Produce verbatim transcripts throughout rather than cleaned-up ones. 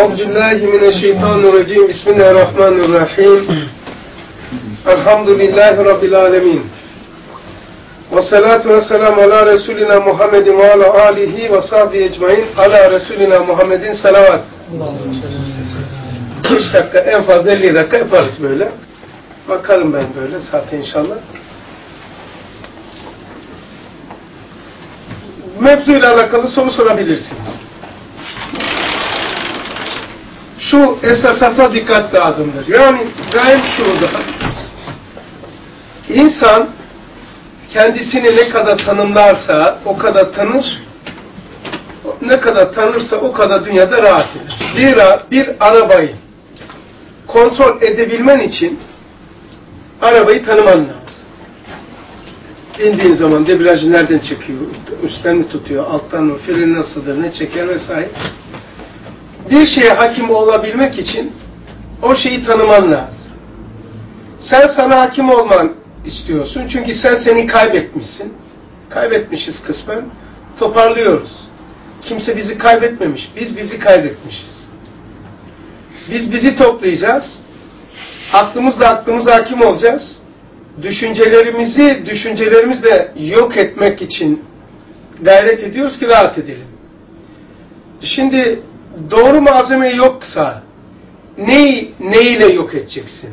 Euzubillahimineşşeytanirracim. Bismillahirrahmanirrahim. Elhamdülillahi Rabbil alemin. Ve salatu ve selamu ala Resulina Muhammedin ve ala alihi ve sahbihi ecmain. Ala Resulina Muhammedin salavat. beş dakika, en fazla elli dakika yaparız böyle. Bakarım ben böyle zaten inşallah. Mevzuyla alakalı soru sorabilirsiniz. Şu esasata dikkat lazımdır. Yani gayem şurada. İnsan kendisini ne kadar tanımlarsa o kadar tanır, ne kadar tanırsa o kadar dünyada rahat eder. Zira bir arabayı kontrol edebilmen için arabayı tanıman lazım. İndiğin zaman debriyajı nereden çekiyor, üstten mi tutuyor, alttan mı, freni nasıldır, ne çeker vesaire. Bir şeye hakim olabilmek için o şeyi tanıman lazım. Sen sana hakim olman istiyorsun. Çünkü sen seni kaybetmişsin. Kaybetmişiz kısmen. Toparlıyoruz. Kimse bizi kaybetmemiş. Biz bizi kaybetmişiz. Biz bizi toplayacağız. Aklımızla aklımıza hakim olacağız. Düşüncelerimizi, düşüncelerimizle yok etmek için gayret ediyoruz ki rahat edelim. Şimdi doğru malzeme yoksa neyi, neyle yok edeceksin?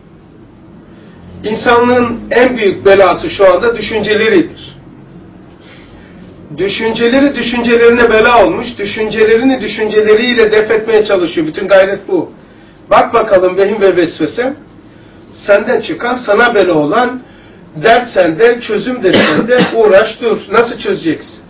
İnsanlığın en büyük belası şu anda düşünceleridir. Düşünceleri düşüncelerine bela olmuş, düşüncelerini düşünceleriyle def etmeye çalışıyor. Bütün gayret bu. Bak bakalım vehim ve vesvese, senden çıkan, sana bela olan, dert sende, çözüm de sende, uğraş dur. Nasıl çözeceksin?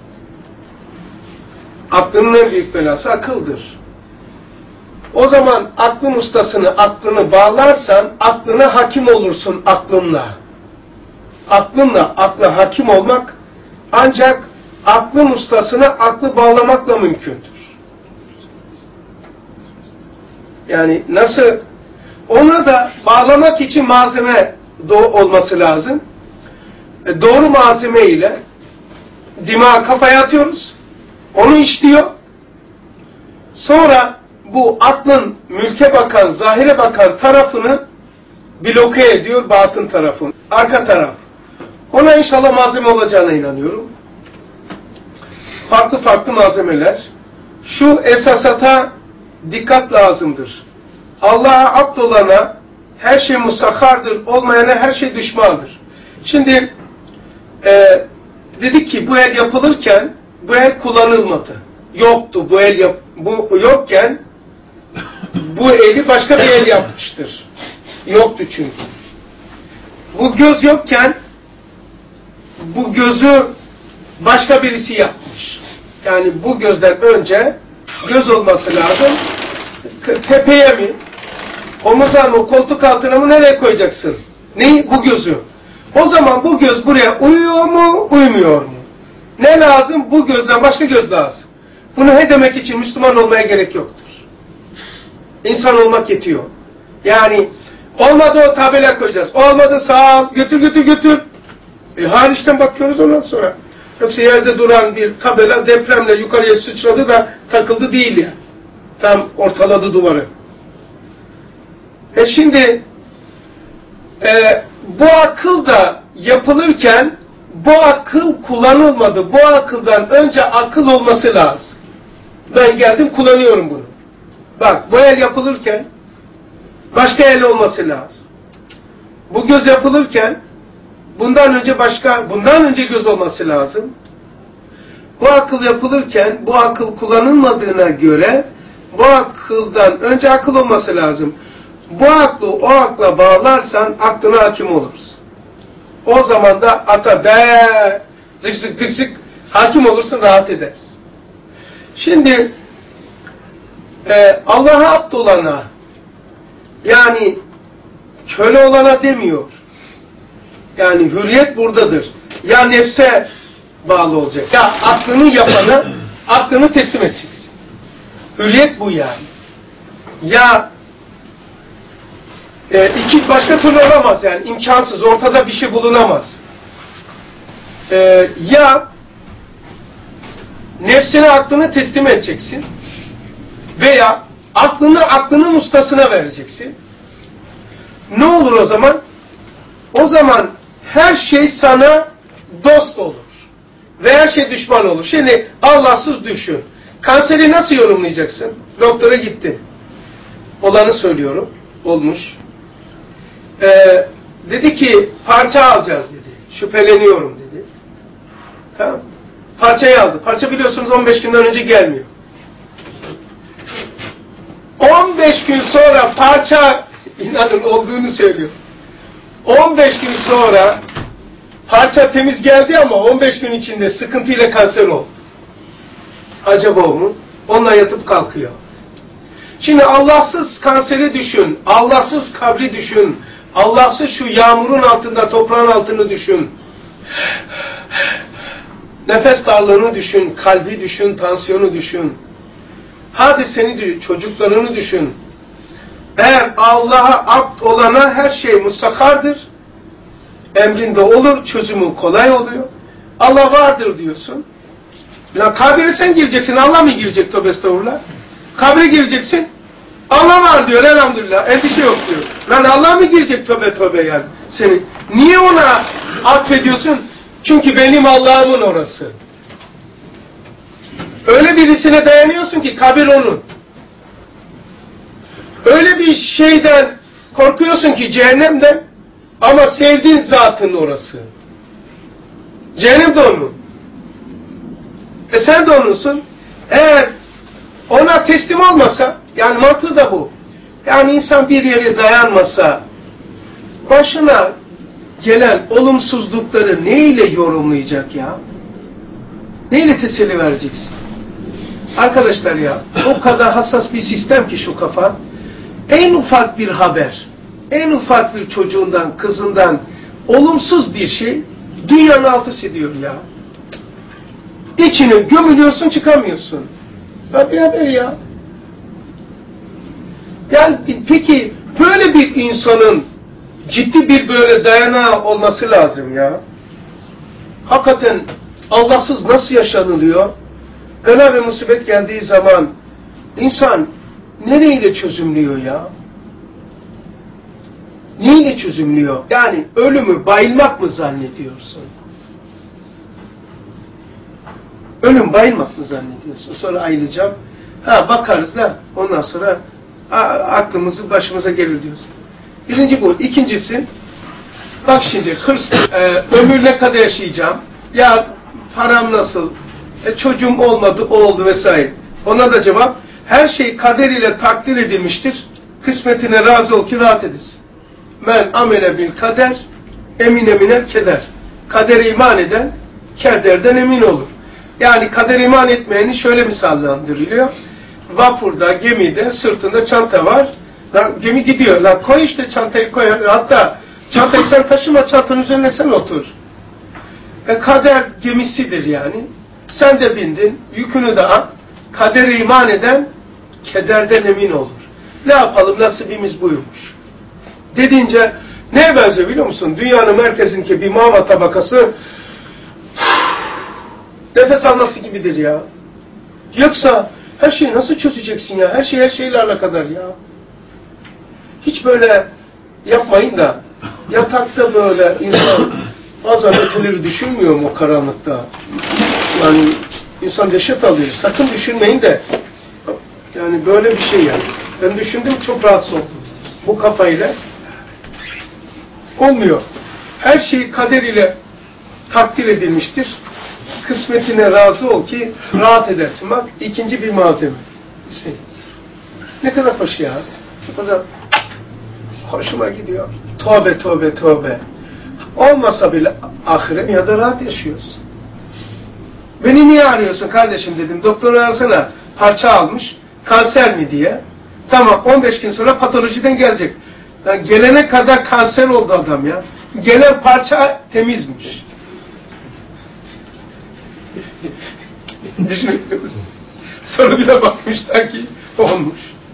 Aklının en büyük belası akıldır. O zaman aklın ustasını, aklını bağlarsan, aklına hakim olursun aklınla. Aklınla, akla hakim olmak ancak aklın ustasına aklı bağlamakla mümkündür. Yani nasıl? Ona da bağlamak için malzeme olması lazım. Doğru malzeme ile dimağı kafaya atıyoruz. Onu işliyor. Sonra bu aklın mülke bakan, zahire bakan tarafını bloke ediyor, batın tarafını. Arka taraf. Ona inşallah malzeme olacağına inanıyorum. Farklı farklı malzemeler. Şu esasata dikkat lazımdır. Allah'a abd olana her şey musakhardır, olmayana her şey düşmandır. Şimdi e, dedik ki bu el yapılırken bu el kullanılmadı. Yoktu bu el yap bu yokken bu eli başka bir el yapmıştır. Yoktu çünkü. Bu göz yokken bu gözü başka birisi yapmış. Yani bu gözden önce göz olması lazım. Tepeye mi? Omuza mı? Koltuk altına mı? Nereye koyacaksın? Neyi? Bu gözü. O zaman bu göz buraya uyuyor mu? Uymuyor mu? Ne lazım? Bu gözden başka göz lazım. Bunu he demek için Müslüman olmaya gerek yoktur. İnsan olmak yetiyor. Yani olmadı o tabela koyacağız. Olmadı sağ ol, götür götür götür. E, hariçten bakıyoruz ondan sonra. Yoksa yerde duran bir tabela depremle yukarıya sıçradı da takıldı değil ya. Yani. Tam ortaladı duvarı. E şimdi e, bu akıl da yapılırken bu akıl kullanılmadı. Bu akıldan önce akıl olması lazım. Ben geldim kullanıyorum bunu. Bak bu el yapılırken başka el olması lazım. Bu göz yapılırken bundan önce başka, bundan önce göz olması lazım. Bu akıl yapılırken bu akıl kullanılmadığına göre bu akıldan önce akıl olması lazım. Bu aklı o akla bağlarsan aklına hakim oluruz. O zaman da ata de zık zık zık zık hakim olursun, rahat ederiz. Şimdi e, Allah'a abd olana, yani köle olana demiyor. Yani hürriyet buradadır. Ya nefse bağlı olacak. Ya aklını yapana aklını teslim edeceksin. Hürriyet bu yani. Ya e, iki başka türlü olamaz yani. İmkansız. Ortada bir şey bulunamaz. E, ya nefsine aklını teslim edeceksin veya Aklını aklının ustasına vereceksin. Ne olur o zaman? O zaman her şey sana dost olur. Ve her şey düşman olur. Şimdi Allahsız düşün. Kanseri nasıl yorumlayacaksın? Doktora gittin. Olanı söylüyorum. Olmuş. Ee, dedi ki parça alacağız dedi. Şüpheleniyorum dedi. Tamam. Parçayı aldı. Parça biliyorsunuz on beş günden önce gelmiyor. on beş gün sonra parça inanın olduğunu söylüyor. on beş gün sonra parça temiz geldi ama on beş gün içinde sıkıntıyla kanser oldu. Acaba o mu? Onunla yatıp kalkıyor. Şimdi Allahsız kanseri düşün. Allahsız kabri düşün. Allahsız şu yağmurun altında, toprağın altını düşün. Nefes darlığını düşün. Kalbi düşün. Tansiyonu düşün. Hadi seni düşün. Çocuklarını düşün. Eğer Allah'a abd olana her şey musakkardır. Emrinde olur. Çözümü kolay oluyor. Allah vardır diyorsun. Ya kabre sen gireceksin. Allah mı girecek? Tövbe estağfurullah. Kabre gireceksin. Allah var diyor elhamdülillah. Endişe yok diyor. Lan Allah mı girecek tövbe tövbe yani? Seni. Niye ona atfediyorsun? Çünkü benim Allah'ımın orası. Öyle birisine dayanıyorsun ki kabir onun. Öyle bir şeyden korkuyorsun ki cehennemden ama sevdiğin zatın orası. Cehennem de onun. E sen de onunsun. Eğer ona teslim olmasa, yani mantığı da bu. Yani insan bir yere dayanmasa, başına gelen olumsuzlukları neyle yorumlayacak ya? Neyle teselli vereceksin? Arkadaşlar ya, o kadar hassas bir sistem ki şu kafa, en ufak bir haber, en ufak bir çocuğundan, kızından olumsuz bir şey, dünyanın alt üst ediyor ya. İçine gömülüyorsun, çıkamıyorsun. Ya bir haber ya. Yani peki böyle bir insanın ciddi bir böyle dayanağı olması lazım ya. Hakikaten Allahsız nasıl yaşanılıyor? Bela ve musibet geldiği zaman insan nereyle çözümlüyor ya? Neyle çözümlüyor? Yani ölümü bayılmak mı zannediyorsun? Ölüm bayılmak mı zannediyorsun? Sonra ayılacağım. Ha bakarız da ondan sonra a, aklımızı başımıza gelir diyorsun. Birinci bu. İkincisi bak şimdi hırs, e, ömür ne kadar yaşayacağım? Ya param nasıl? E, çocuğum olmadı, o oldu vesaire. Ona da cevap her şey kader ile takdir edilmiştir. Kısmetine razı ol ki rahat edesin. Men amele bil kader emine minel keder. Kadere iman eden kederden emin olur. Yani kader iman etmeyeni şöyle misallandırılıyor. Vapurda, gemide, sırtında çanta var. Lan, gemi gidiyor. Lan koy işte çantayı koy. Hatta çantayı sen taşıma, çantanın üzerine sen otur. E, kader gemisidir yani. Sen de bindin, yükünü de at. Kadere iman eden kederden emin olur. Ne yapalım, nasibimiz buymuş. Dediğince neye benziyor biliyor musun? Dünyanın merkezindeki bir mağma tabakası nefes alması gibidir ya. Yoksa her şeyi nasıl çözeceksin ya? Her şey her şeyle alakadar ya. Hiç böyle yapmayın da yatakta böyle insan bazen öteleri düşünmüyor mu o karanlıkta? Yani insan dehşet alıyor. Sakın düşünmeyin de yani böyle bir şey yani. Ben düşündüm çok rahatsız oldum. Bu kafayla olmuyor. Her şey kader ile takdir edilmiştir. Kısmetine razı ol ki rahat edersin. Bak ikinci bir malzeme. Şey. Ne kadar hoş ya. O kadar hoşuma gidiyor. Tövbe tövbe tövbe. Olmasa bile ahiret ya da rahat yaşıyoruz. Beni niye arıyorsun kardeşim dedim. Doktoru arasana. Parça almış. Kanser mi diye. Tamam on beş gün sonra patolojiden gelecek. Yani gelene kadar kanser oldu adam ya. Gelen parça temizmiş. Düşünüyor musun? Sonra bir de bakmışlar ki olmuş.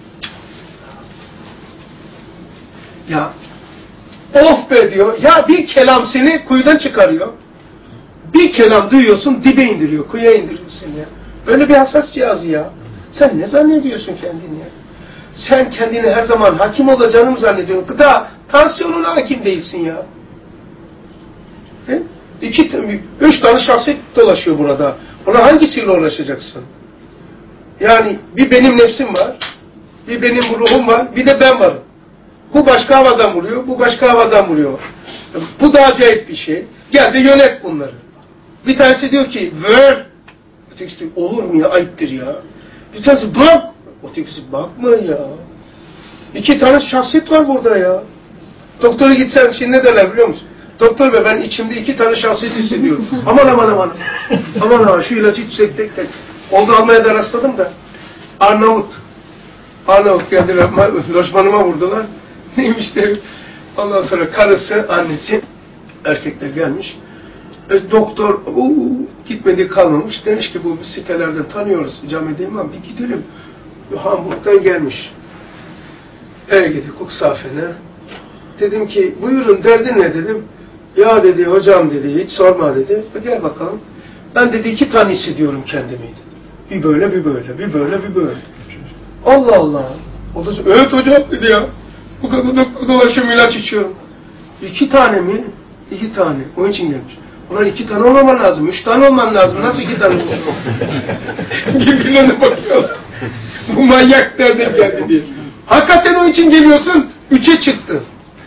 Ya of be diyor. Ya bir kelam seni kuyudan çıkarıyor. Bir kelam duyuyorsun dibe indiriyor. Kuyuya indiriyorsun ya. Böyle bir hassas cihazı ya. Sen ne zannediyorsun kendini ya? Sen kendini her zaman hakim olacağını mı zannediyorsun? Gıda, tansiyonuna hakim değilsin ya. He? İki, üç tane şahsiyet dolaşıyor burada. Ona hangisiyle uğraşacaksın? Yani bir benim nefsim var, bir benim ruhum var, bir de ben varım. Bu başka havadan vuruyor, bu başka havadan vuruyor. Bu da acayip bir şey. Gel de yönet bunları. Bir tanesi diyor ki, ver. Ötekisi diyor, olur mu ya, ayıptır ya. Bir tanesi, bak. Ötekisi, bakma ya. İki tane şahsiyet var burada ya. Doktora gitsen şimdi ne derler biliyor musun? Doktor bey, ben içimde iki tane şahsiyet hissediyorum. aman aman aman. Aman aman, şu ilacı içsek tek tek. Oldu, almaya da rastladım da. Arnavut. Arnavut geldiler, lojmanıma vurdular. Neymiş derim. Ondan sonra karısı, annesi, erkekler gelmiş. E, doktor uu, gitmediği kalmamış. Demiş ki bu sitelerden tanıyoruz. Cami değil mi? Bir gidelim. Hamburg'dan gelmiş. Eve gittik Cuxhaven'e. Dedim ki buyurun, derdin ne dedim. Ya dedi, hocam dedi, hiç sorma dedi. E, gel bakalım. Ben dedi iki tane hissediyorum kendimi dedi. Bir böyle bir böyle, bir böyle bir böyle. Allah Allah. O da evet hocam dedi ya. Bu kadar doktor dolaşıyorum, ilaç içiyorum. İki tane mi? İki tane. Onun için gelmiş. Ulan iki tane olmaman lazım. Üç tane olman lazım. Nasıl iki tane? Birbirlerine bakıyorlar. Bu manyak nereden geldi diye. Hakikaten onun için geliyorsun. Üçe çıktı.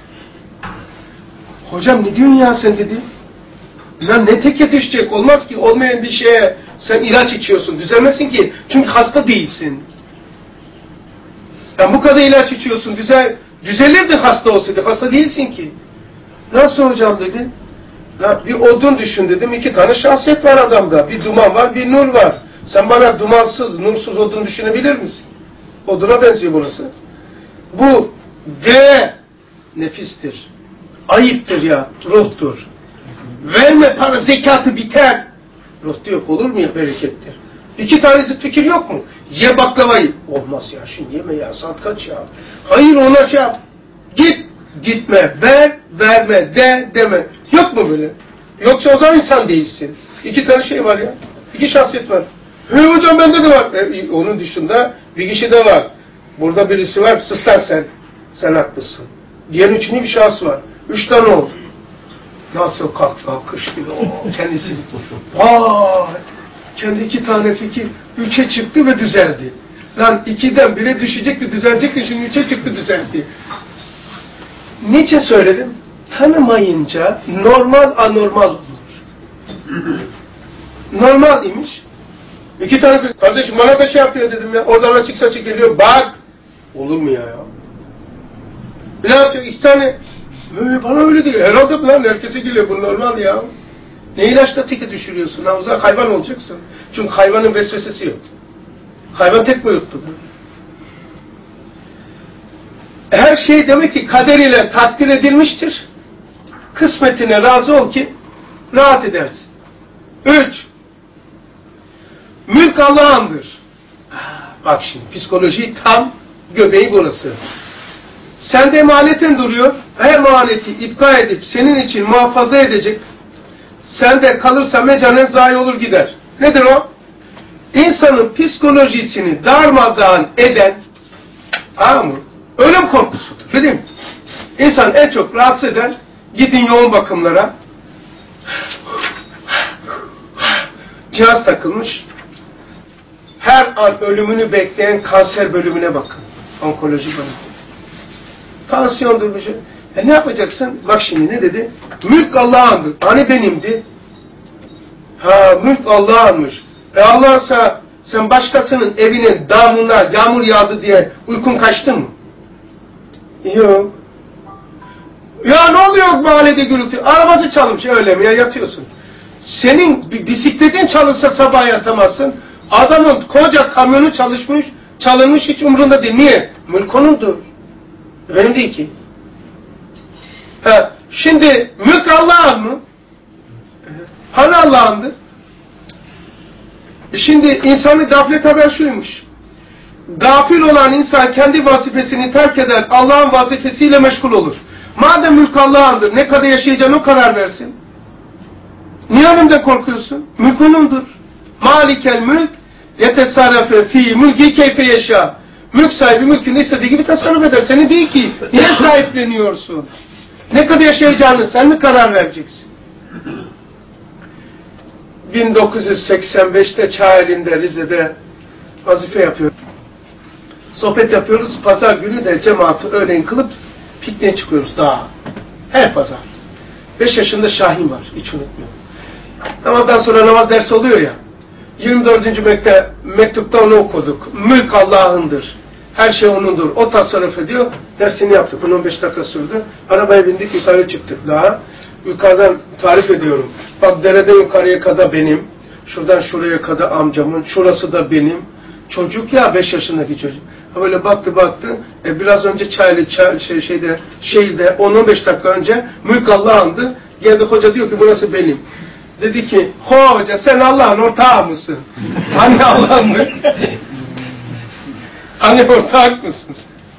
Hocam ne diyorsun ya sen dedi. Lan ne teke düşecek? Olmaz ki. Olmayan bir şeye sen ilaç içiyorsun. Düzelmesin ki. Çünkü hasta değilsin. Ya bu kadar ilaç içiyorsun. Düzel, düzelirdi hasta olsaydı. Hasta değilsin ki. Nasıl hocam dedi. Ya bir odun düşün dedim. İki tane şahsiyet var adamda. Bir duman var, bir nur var. Sen bana dumansız, nursuz odun düşünebilir misin? Oduna benziyor burası. Bu D nefistir. Ayıptır ya, ruhtur. Verme para, zekatı biter. Ruhta yok, olur mu ya, berekettir. İki tanesi fikir yok mu? Ye baklavayı. Olmaz ya, şimdi yeme ya, saat kaç ya. Hayır, ona şey yap. Git, gitme, ver, verme, de, deme. Yok mu böyle? Yoksa o zaman insan değilsin. İki tane şey var ya. İki şahsiyet var. He hocam bende de var. E, onun dışında bir kişi de var. Burada birisi var, sıslan sen. Sen haklısın. Diğer üçüncü bir şahıs var. Üç tane oldu. Nasıl kalktı, alkıştı. O kendisi. Vay! Kendi iki tane fikir. Üçe çıktı ve düzeldi. Lan ikiden bire düşecekti, düzelecekti. Şimdi üçe çıktı, düzeldi. Niçin söyledim? Tanımayınca normal anormal olur. Normal imiş. İki tane kardeşim bana da şey yapıyor dedim ya. Oradan açık saçık geliyor. Bak! Olur mu ya ya? Ne yapacak? İki tane ee, bana öyle diyor. Herhalde lan herkese geliyor. Bu normal ya. Ne ilaçla teke düşürüyorsun? Havza hayvan olacaksın. Çünkü hayvanın vesvesesi yok. Hayvan tek boyutludur. Her şey demek ki kader ile takdir edilmiştir. Kısmetine razı ol ki rahat edersin. Üç. Mülk Allah'ındır. Bak şimdi psikoloji tam göbeği burası. Sende emanetin duruyor. Her emaneti ipka edip senin için muhafaza edecek. Sende kalırsa mecanen zayi olur gider. Nedir o? İnsanın psikolojisini darmadağın eden, tamam mı? Ölüm korkusudur. Değil mi? İnsan en çok rahatsız eden, gidin yoğun bakımlara, cihaz takılmış, her an ölümünü bekleyen kanser bölümüne bakın. Onkoloji bölümü. Tansiyondur bir şey. E ne yapacaksın? Bak şimdi ne dedi? Mülk Allah'ındır. Hani benimdi? Ha, mülk Allah'ınmış. E Allah'sa sen başkasının evinin damına yağmur yağdı diye uykun kaçtı mı? Yok. Ya ne oluyor mahallede gürültü? Arabası çalmış öyle mi ya, yatıyorsun. Senin bisikletin çalınsa sabah yatamazsın. Adamın koca kamyonu çalışmış, çalınmış, hiç umrunda değil. Niye? Mülk onundur. Benim değil ki. Ha, şimdi mülk Allah'ın mı? Hani Allah'ındı? Şimdi insanın gaflet haber şuymuş. Gafil olan insan kendi vazifesini terk eder, Allah'ın vazifesiyle meşgul olur. Madem mülk Allah'ındır, ne kadar yaşayacağını o karar versin. Niye önümde korkuyorsun? Mülk onundur. Malikel mülk, yetesarrafe fi mülki keyfe yaşa. Mülk sahibi mülkünde istediği gibi tasarruf eder. Seni değil ki. Niye sahipleniyorsun? Ne kadar yaşayacağını sen mi karar vereceksin? bin dokuz yüz seksen beşte Çayeli'nde, Rize'de vazife yapıyoruz. Sohbet yapıyoruz. Pazar günü de cemaati öğlen kılıp pikniğe çıkıyoruz daha. Her pazar. Beş yaşında Şahin var. Hiç unutmuyorum. Namazdan sonra namaz dersi oluyor ya. yirmi dördüncü mekte, mektupta onu okuduk. Mülk Allah'ındır. Her şey O'nundur. O tasarruf ediyor. Dersini yaptık. on on beş dakika sürdü. Arabaya bindik, yukarı çıktık daha. Yukarıdan tarif ediyorum. Bak dereden yukarıya kadar benim. Şuradan şuraya kadar amcamın. Şurası da benim. Çocuk ya, beş yaşındaki çocuk. Böyle baktı baktı. E, biraz önce Çaylı çay, şey, şeyde, şehirde on on beş dakika önce mülk Allah'ındı. Geldi hoca diyor ki burası benim. Dedi ki hoca sen Allah'ın ortağı mısın? Hani Allah'ın mı? Hani ortak mısın?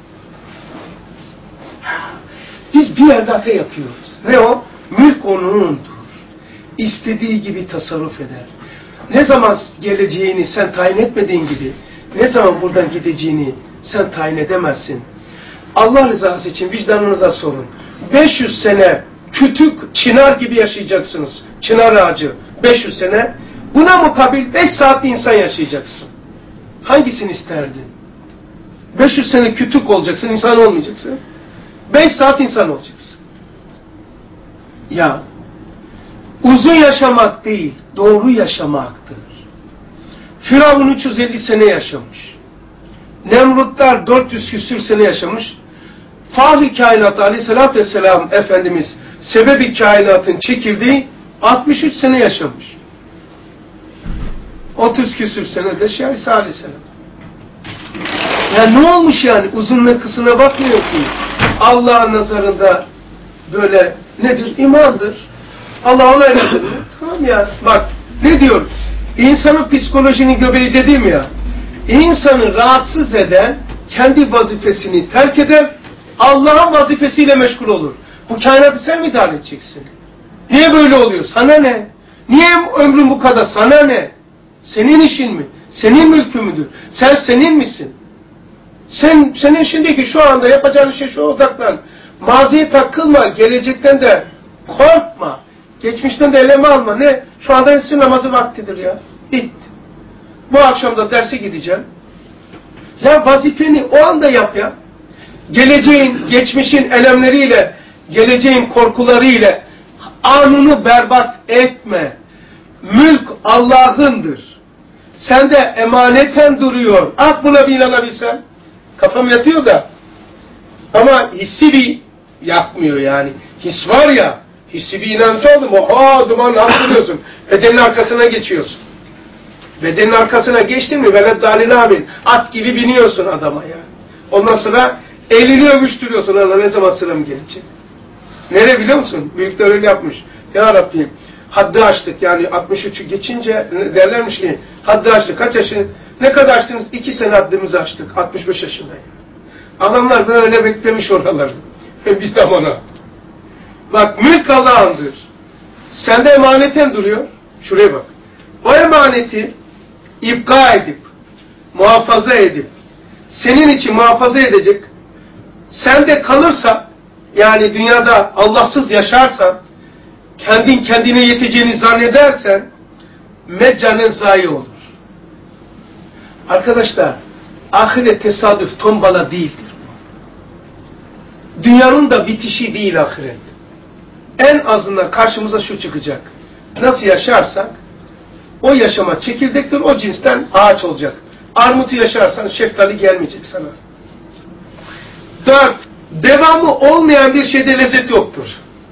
Biz bir yerde hata yapıyoruz. Ne o? Mülk O'nundur. İstediği gibi tasarruf eder. Ne zaman geleceğini sen tayin etmediğin gibi, ne zaman buradan gideceğini sen tayin edemezsin. Allah rızası için vicdanınıza sorun. beş yüz sene kütük, çınar gibi yaşayacaksınız. Çınar ağacı. beş yüz sene. Buna mukabil beş saat insan yaşayacaksın. Hangisini isterdin? beş yüz sene kütük olacaksın, insan olmayacaksın. beş saat insan olacaksın. Ya, uzun yaşamak değil, doğru yaşamaktır. Firavun üç yüz elli sene yaşamış. Nemrutlar dört yüz küsür sene yaşamış. Fahri kainat aleyhissalatü vesselam Efendimiz sebebi kainatın çekildiği altmış üç sene yaşamış. otuz küsür sene de Şahisi aleyhisselam. Ya ne olmuş yani? Uzunluğuna kısına bakmıyor ki. Allah'ın nazarında böyle nedir? İmandır. Allah ona emrediyor. Tamam ya. Bak ne diyor? İnsanın psikolojinin göbeği dediğim ya. İnsanı rahatsız eden kendi vazifesini terk eder. Allah'ın vazifesiyle meşgul olur. Bu kainatı sen mi idare edeceksin? Niye böyle oluyor? Sana ne? Niye ömrün bu kadar? Sana ne? Senin işin mi? Senin mülkün müdür? Sen senin misin? Sen, senin işindeki şu anda yapacağın şey şu, odaklan. Maziye takılma, gelecekten de korkma. Geçmişten de eleme alma. Ne? Şu anda etsin namazı vaktidir ya. Bitti. Bu akşam da derse gideceğim. Ya vazifeni o anda yap ya. Geleceğin, geçmişin elemleriyle, geleceğin korkularıyla anını berbat etme. Mülk Allah'ındır. Sende emaneten duruyor. Ah buna bir inanabilsem. Kafam yatıyor da. Ama hissi bir yakmıyor yani. His var ya, hissi bir inanç oldu mu? Oha duman hatırlıyorsun. Bedenin arkasına geçiyorsun. Bedenin arkasına geçtin mi? Veled dalin amin. At gibi biniyorsun adama ya. Ondan sonra elini övüştürüyorsun. Allah ne zaman sıram gelecek? Nereye biliyor musun? Büyükler öyle yapmış. Ya Rabbim haddi açtık yani altmış üçü geçince derlermiş ki haddi açtık. Kaç yaşı? Ne kadar açtınız? İki sene haddimizi açtık. altmış beş yaşındayım. Adamlar böyle beklemiş oraları. Biz de ona. Bak mülk Allah'ındır. Sende emaneten duruyor. Şuraya bak. O emaneti ipka edip, muhafaza edip, senin için muhafaza edecek, sende kalırsa, yani dünyada Allahsız yaşarsan, kendin kendine yeteceğini zannedersen, meccanen zayi olur. Arkadaşlar, ahiret tesadüf tombala değildir. Dünyanın da bitişi değil ahiret. En azından karşımıza şu çıkacak. Nasıl yaşarsak, o yaşama çekirdektir, o cinsten ağaç olacak. Armutu yaşarsan şeftali gelmeyecek sana. Dört, devamı olmayan bir şeyde lezzet yoktur.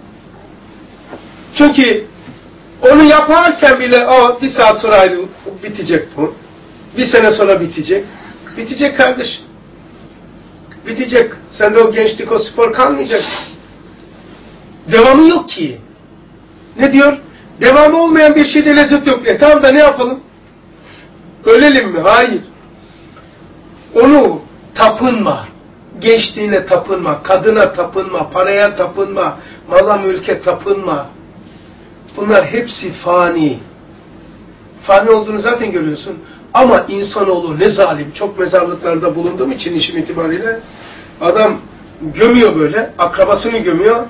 Çünkü onu yaparken bile o bir saat sonra ayrı bitecek bu. Bir sene sonra bitecek. Bitecek kardeş. Bitecek. Sende o gençlik, o spor kalmayacak. Devamı yok ki. Ne diyor? Devamı olmayan bir şeyde lezzet yok. E tamam da ne yapalım? Ölelim mi? Hayır. Onu tapınma. Gençliğine tapınma. Kadına tapınma. Paraya tapınma. Mala mülke tapınma. Bunlar hepsi fani. Fani olduğunu zaten görüyorsun. Ama insanoğlu ne zalim. Çok mezarlıklarda bulunduğum için işim itibariyle adam gömüyor böyle. Akrabasını gömüyor.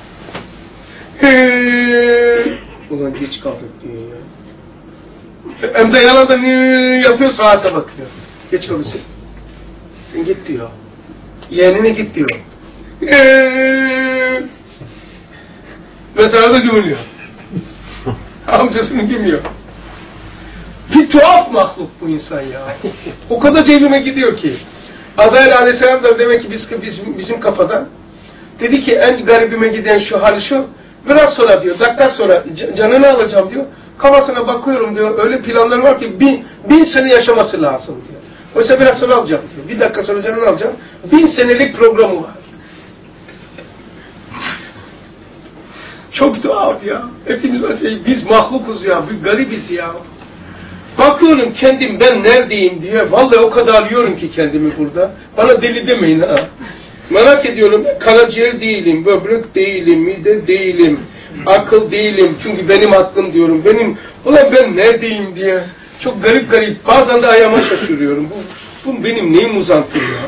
Heee. Ulan geç kaldık diyor ya. Hem de yanında yapıyor, saate bakıyor. Geç kaldık sen. Sen git diyor. Yeğenine git diyor. Eee. Mezarda gömülüyor. Amcasını gömüyor. Bir tuhaf mahluk bu insan ya. O kadar cebime gidiyor ki. Azrail Aleyhisselam da demek ki biz, bizim, bizim kafada. Dedi ki en garibime giden şu hali şu. Biraz sonra diyor, dakika sonra canını alacağım diyor. Kafasına bakıyorum diyor. Öyle planları var ki bin, bin sene yaşaması lazım diyor. Oysa biraz sonra alacağım diyor. Bir dakika sonra canını alacağım. Bin senelik programı var. Çok tuhaf ya. Hepimiz acayip. Biz mahlukuz ya. Biz garibiz ya. Bakıyorum kendim ben neredeyim diye. Vallahi o kadar arıyorum ki kendimi burada. Bana deli demeyin ha. Merak ediyorum. Karaciğer değilim, böbrek değilim, mide değilim, akıl değilim. Çünkü benim aklım diyorum. Benim, ulan ben neredeyim diye. Çok garip garip. Bazen de ayağıma şaşırıyorum. Bu, bu benim neyim uzantım ya.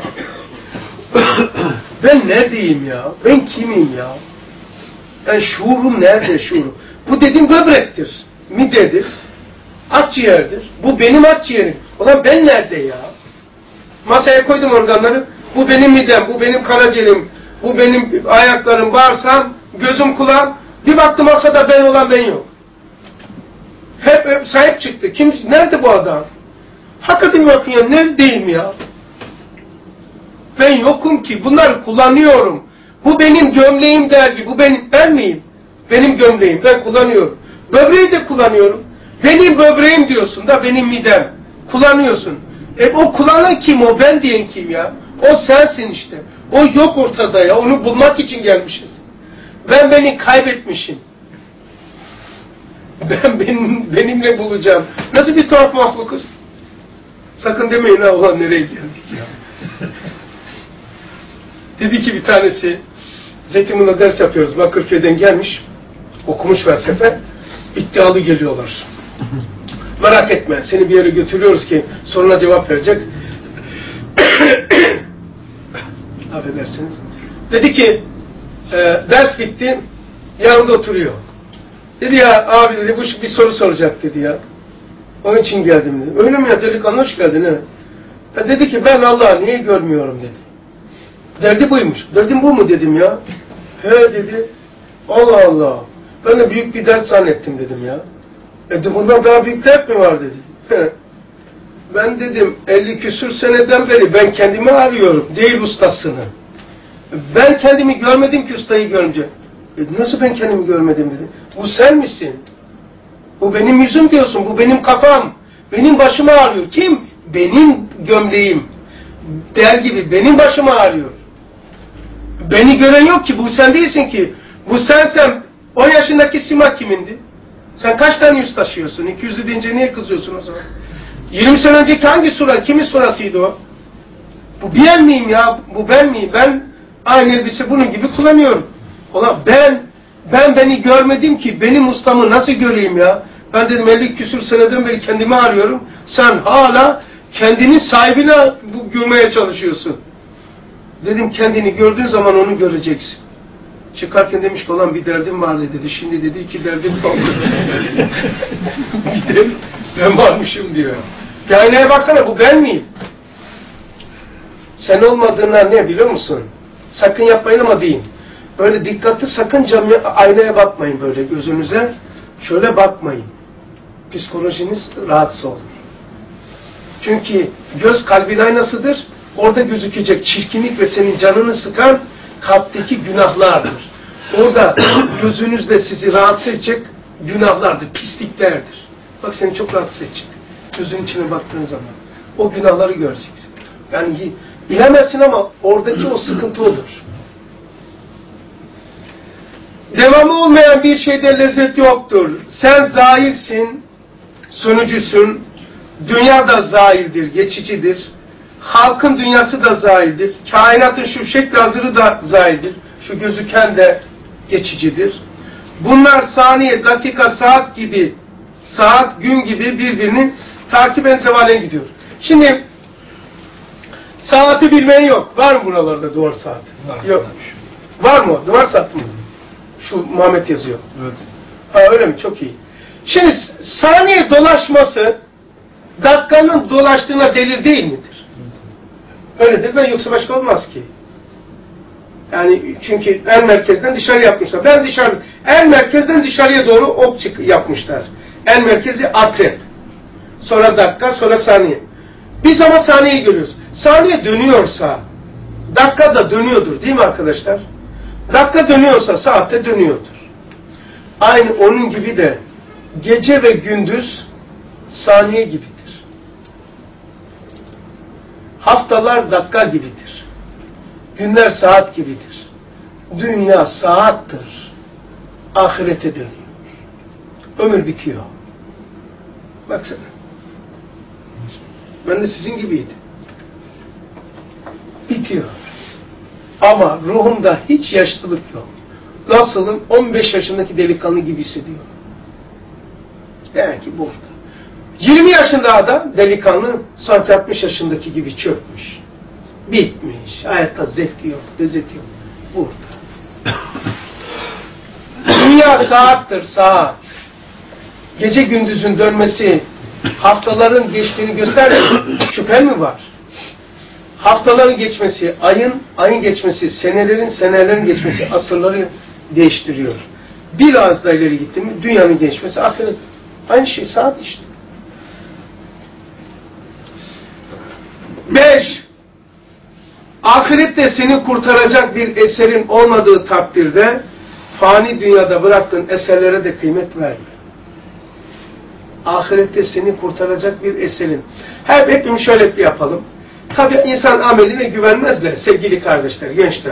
Ben neredeyim ya? Ben kimim ya? Yani şuurum nerede şuurum? Bu dediğim böbrektir, midedir, akciğerdir. Bu benim akciğerim. Ulan ben nerede ya? Masaya koydum organları. Bu benim midem, bu benim karaciğerim, bu benim ayaklarım, bağırsam, gözüm, kulağım. Bir baktım masada ben olan ben yok. Hep, hep sahip çıktı. Kim, nerede bu adam? Hakikaten bakın ya, neredeyim ya? Ben yokum ki, bunları kullanıyorum. Bu benim gömleğim dergi, bu benim, ben miyim? Benim gömleğim, ben kullanıyorum. Böbreği de kullanıyorum. Benim böbreğim diyorsun da benim midem. Kullanıyorsun. E o kullanan kim o? Ben diyen kim ya? O sensin işte. O yok ortada ya. Onu bulmak için gelmişiz. Ben beni kaybetmişim. Ben benim, benimle bulacağım. Nasıl bir tuhaf mahlukuz? Sakın demeyin ha ulan nereye geldik ya. Dedi ki bir tanesi, Zeytinburnu'nda ders yapıyoruz. Bakırköy'den gelmiş. Okumuş felsefe. İddialı geliyorlar. Merak etme. Seni bir yere götürüyoruz ki soruna cevap verecek. Affedersiniz. Dedi ki e, ders bitti. Yanında oturuyor. Dedi ya abi dedi bu bir soru soracak dedi ya. Onun için geldim dedi. Öyle mi ya delikanlı hoş geldin he. Ya dedi ki ben Allah'ı niye görmüyorum dedi. Derdi buymuş. Derdim bu mu dedim ya. He dedi. Allah Allah. Ben de büyük bir dert zannettim dedim ya. E bundan daha büyük dert mi var dedi. He. Ben dedim elli küsür seneden beri ben kendimi arıyorum. Değil ustasını. Ben kendimi görmedim ki ustayı görünce. E nasıl ben kendimi görmedim dedi. Bu sen misin? Bu benim yüzüm diyorsun. Bu benim kafam. Benim başımı ağrıyor. Kim? Benim gömleğim. Der gibi benim başımı ağrıyor. Beni gören yok ki. Bu sen değilsin ki. Bu sensen. on yaşındaki Sima kimindi? Sen kaç tane yüz taşıyorsun? iki yüzü deyince niye kızıyorsun o zaman? yirmi sene önceki hangi surat? Kimin suratıydı o? Bu ben miyim ya? Bu ben miyim? Ben aynı elbise bunun gibi kullanıyorum. Ulan ben, ben beni görmedim ki. Benim ustamı nasıl göreyim ya? Ben dedim elli küsür seneden beri kendimi arıyorum. Sen hala kendinin sahibine bu görmeye çalışıyorsun. Dedim kendini gördüğün zaman onu göreceksin. Çıkarken demiş ki olan bir derdim vardı dedi. Şimdi dedi iki derdim kaldı. Bir de ben varmışım diyor. Bir aynaya baksana bu ben miyim? Sen olmadığına ne biliyor musun? Sakın yapmayın ama deyin. Böyle dikkatli sakın cam aynaya bakmayın böyle gözünüze. Şöyle bakmayın. Psikolojiniz rahatsız olur. Çünkü göz kalbin aynasıdır. Orada gözükecek çirkinlik ve senin canını sıkan kalpteki günahlardır. Orada gözünüzde sizi rahatsız edecek günahlardır, pisliklerdir. Bak seni çok rahatsız edecek. Gözün içine baktığın zaman. O günahları göreceksin. Yani bilemezsin ama oradaki o sıkıntı odur. Devamı olmayan bir şeyde lezzet yoktur. Sen zahirsin, sönücüsün. Dünya da zahirdir, geçicidir. Halkın dünyası da zahirdir. Kainatın şu şekli hazırı da zahirdir. Şu gözüken de geçicidir. Bunlar saniye, dakika, saat gibi, saat, gün gibi birbirini takiben zevalen gidiyor. Şimdi saati bilmeyen yok. Var mı buralarda duvar saati? Var. Yok. Var mı? Duvar saati mi? Şu Muhammed yazıyor. Evet. Ha öyle mi? Çok iyi. Şimdi saniye dolaşması dakikanın dolaştığına delil değil midir? Öyledir ve yoksa başka olmaz ki. Yani çünkü en merkezden dışarı yapmışlar. Ben dışarı, en merkezden dışarıya doğru ok çık yapmışlar. En merkezi akrep. Sonra dakika, sonra saniye. Biz ama saniyeyi görüyoruz. Saniye dönüyorsa dakika da dönüyordur değil mi arkadaşlar? Dakika dönüyorsa saat de dönüyordur. Aynı onun gibi de gece ve gündüz saniye gibidir. Haftalar dakika gibidir. Günler saat gibidir. Dünya saattir. Ahirete dönüyor. Ömür bitiyor. Baksana. Ben de sizin gibiydim. Bitiyor. Ama ruhumda hiç yaşlılık yok. Nasılım? on beş yaşındaki delikanlı gibi hissediyorum. Demek ki burada. yirmi yaşında adam delikanlı sanki altmış yaşındaki gibi çökmüş. Bitmiş. Hayatta zevki yok, lezzeti yok. Burada. Dünya saattir, saat. Gece gündüzün dönmesi, haftaların geçtiğini göstermiyor. Şüphen mi var? Haftaların geçmesi, ayın ayın geçmesi, senelerin senelerin geçmesi, asırları değiştiriyor. Biraz da ileri gitti mi, dünyanın geçmesi, ahiret. Aynı şey, saat işte. Beş, ahirette seni kurtaracak bir eserin olmadığı takdirde, fani dünyada bıraktığın eserlere de kıymet verme. Ahirette seni kurtaracak bir eserin. Hep hepimiz şöyle bir yapalım. Tabii insan ameline güvenmez de sevgili kardeşler, gençler.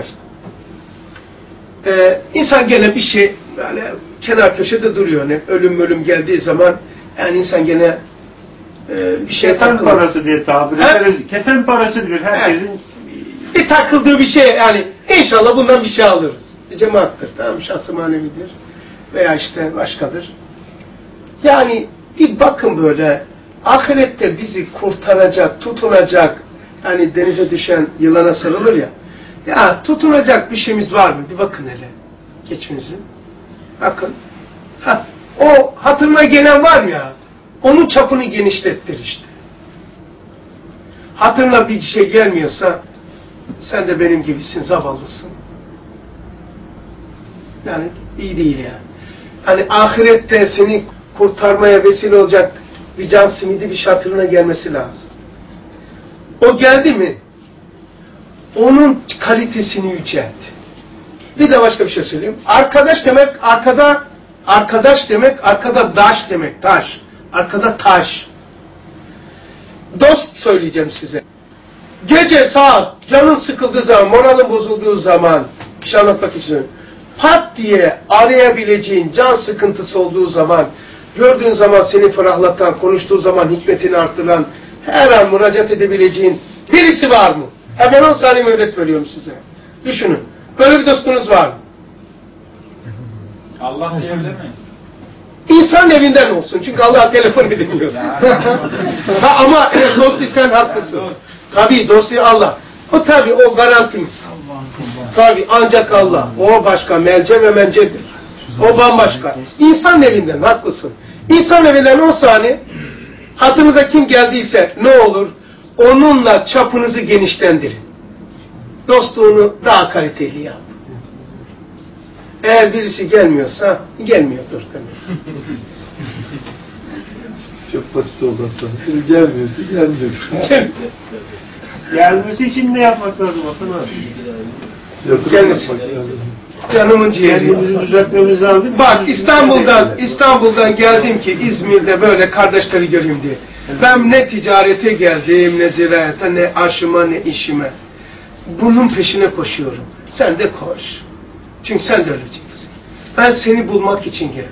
Ee, insan gene bir şey böyle kenar köşede duruyor. Yani ölüm ölüm geldiği zaman yani insan gene e, bir şey kefen parası diye tabir ederiz. Kefen parası diyor herkesin. Evet. Bir takıldığı bir şey yani inşallah bundan bir şey alırız. Cemaattır, tamam, şahsı manevidir veya işte başkadır. Yani bir bakın böyle ahirette bizi kurtaracak, tutunacak, yani denize düşen yılana sarılır ya, ya tutunacak bir şeyimiz var mı? Bir bakın hele geçmişin. Bakın. Ha, o hatırına gelen var ya, onun çapını genişlettir işte. Hatırına bir şey gelmiyorsa sen de benim gibisin, zavallısın. Yani iyi değil yani. Hani ahirette seni kurtarmaya vesile olacak bir can simidi bir hatırına gelmesi lazım. O geldi mi onun kalitesini yücelt. Bir de başka bir şey söyleyeyim. Arkadaş demek arkada, arkadaş demek arkada daş demek, taş. Arkada taş. Dost söyleyeceğim size. Gece saat canın sıkıldığı zaman, moralin bozulduğu zaman, bir şey anlatmak için pat diye arayabileceğin can sıkıntısı olduğu zaman, gördüğün zaman seni ferahlatan, konuştuğu zaman hikmetini artıran, her an müracaat edebileceğin birisi var mı? Hemen on saniye mühlet veriyorum size. Düşünün. Böyle bir dostunuz var mı? Allah diyebilir miyiz? İnsan evinden olsun. Çünkü Allah'a telefon edemiyorsun. Ha, ama evet, dost sen haklısın. Tabii dostu Allah. O tabii o garantimiz. Tabii ancak Allah. O başka melce ve mencedir. O bambaşka. İnsan evinden haklısın. İnsan evinden on saniye hatırınıza kim geldiyse ne olur onunla çapınızı genişlendirin. Dostluğunu daha kaliteli yap. Eğer birisi gelmiyorsa gelmiyordur demek. Çok basit oldu aslında. Gelmiyorsa gelmiyordur. Gelmesi için ne yapmak lazım aslında? Gelmesi. Canımın ciğeri. Kendimizi düzeltmemiz lazım. Bak İstanbul'dan İstanbul'dan geldim ki İzmir'de böyle kardeşleri göreyim diye. Evet. Ben ne ticarete geldim, ne ziraate, ne aşıma, ne işime. Bunun peşine koşuyorum. Sen de koş. Çünkü sen de öleceksin. Ben seni bulmak için geldim.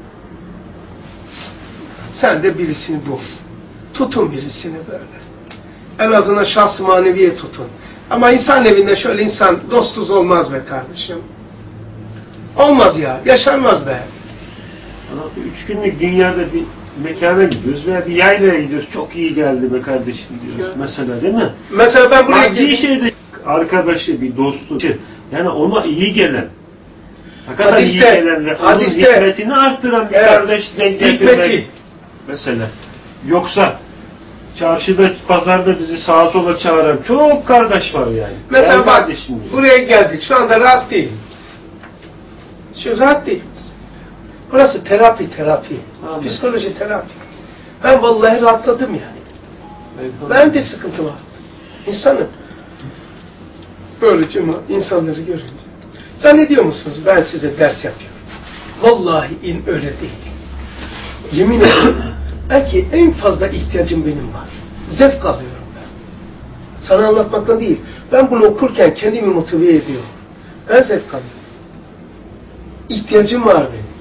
Sen de birisini bul. Tutun birisini böyle. En azından şahs-ı maneviye tutun. Ama insan evinde şöyle insan dostsuz olmaz be kardeşim. Olmaz ya. Yaşanmaz be. Üç günlük dünyada bir mekana gidiyoruz veya bir yaylaya gidiyoruz. Çok iyi geldi be kardeşim diyoruz. Mesela değil mi? Mesela ben buraya bir şeyde arkadaşı, bir dostu, yani ona iyi gelen, hakikaten hadiste, iyi gelenle onun hadiste, hikmetini arttıran bir evet, kardeş denk getirmek mesela. Yoksa çarşıda, pazarda bizi sağa sola çağıran çok kardeş var yani. Mesela yani bak, buraya geldik. Şu anda rahat değiliz. Şu rahat değiliz. Burası terapi, terapi. Amin. Psikoloji terapi. Ben vallahi rahatladım yani. Ben de sıkıntı var. İnsanım. Böylece ama insanları görünce. Zannediyor musunuz ben size ders yapıyorum? Vallahi in öyle değil. Yemin ederim. Belki en fazla ihtiyacım benim var. Zevk alıyorum ben. Sana anlatmaktan değil. Ben bunu okurken kendimi motive ediyorum. Ben zevk alıyorum. İhtiyacım var benim.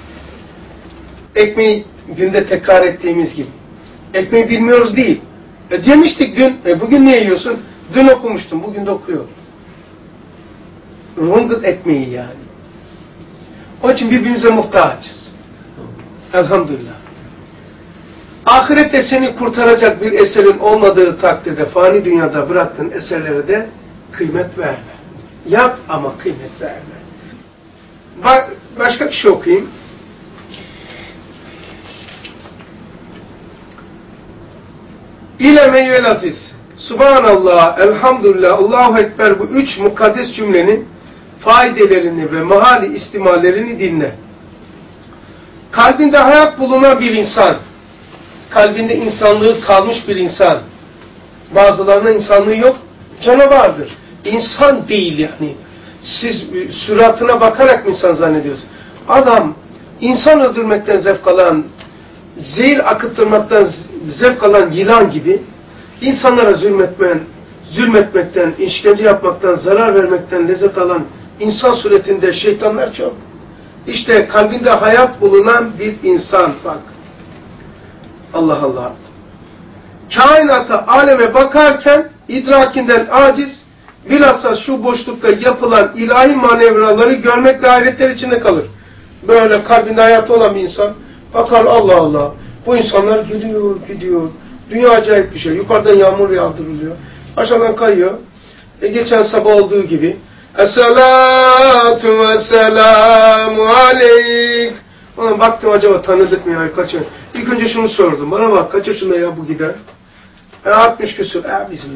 Ekmeği günde tekrar ettiğimiz gibi. Ekmeği bilmiyoruz değil. E yemiştik dün. E bugün niye yiyorsun? Dün okumuştum. Bugün de okuyorum. Rungut ekmeği yani. Onun için birbirimize muhtaçız. Elhamdülillah. Ahirette seni kurtaracak bir eserin olmadığı takdirde fani dünyada bıraktığın eserlere de kıymet verme. Yap ama kıymet verme. Ba başka bir şey okuyayım. İle meyvel aziz. Subhanallah, elhamdülillah, Allahu Ekber, bu üç mukaddes cümlenin faidelerini ve mahali istimallerini dinle. Kalbinde hayat bulunan bir insan, kalbinde insanlığı kalmış bir insan, bazılarının insanlığı yok, canavardır. İnsan değil yani. Siz suratına bakarak mı insan zannediyorsunuz? Adam, insan öldürmekten zevk alan, zehir akıttırmaktan zevk alan yılan gibi, insanlara zulmetmen, zulmetmekten, işkence yapmaktan, zarar vermekten lezzet alan insan suretinde şeytanlar çok. İşte kalbinde hayat bulunan bir insan bak. Allah Allah. Kainata, aleme bakarken idrakinden aciz, bilhassa şu boşlukta yapılan ilahi manevraları görmekle hayretler içinde kalır. Böyle kalbinde hayatı olan bir insan bakar, Allah Allah. Bu insanlar gidiyor, gidiyor. Dünya acayip bir şey. Yukarıdan yağmur yağdırılıyor. Aşağıdan kayıyor. E geçen sabah olduğu gibi Es-salatu ve-selamu aleyk. Ona baktım, acaba tanıdık mı ya? Kaç? İlk önce şunu sordum. Bana bak, kaç yaşında ya bu gider? E altmış küsur. E bizimle.